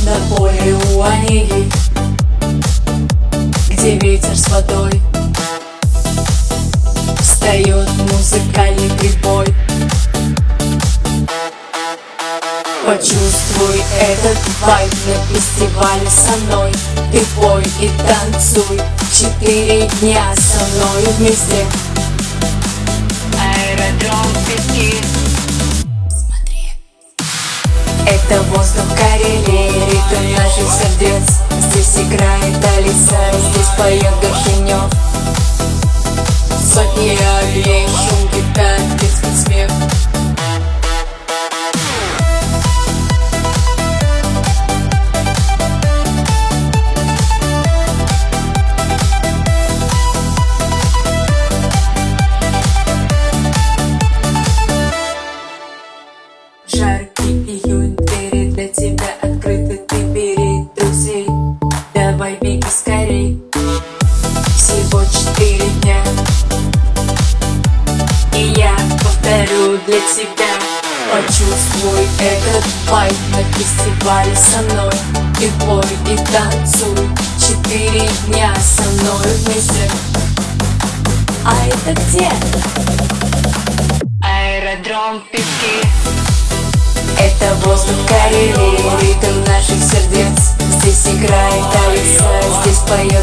На поле у Онеги, где ветер с водой, встает музыкальный прибой. Почувствуй этот вайб на фестивале со мной. Ты пой и танцуй 4 дня со мной вместе. Аэродром Пески. Смотри. Это воздух Карелии, ритм наших сердец. Здесь играет Алиса, здесь поет Горшенев. Сотни огней, шум гитар, детский смех. Жаркий июнь, двери для тебя открыты, ты бери друзей. Давай беги скорей. Всего 4 дня, и я повторю для тебя. Почувствуй этот вайб на фестивале со мной. Ты пой и танцуй 4 дня со мной вместе. А это где? Аэродром Пески. Это воздух Карелии, ритм наших сердец. Здесь играет Алиса, здесь поет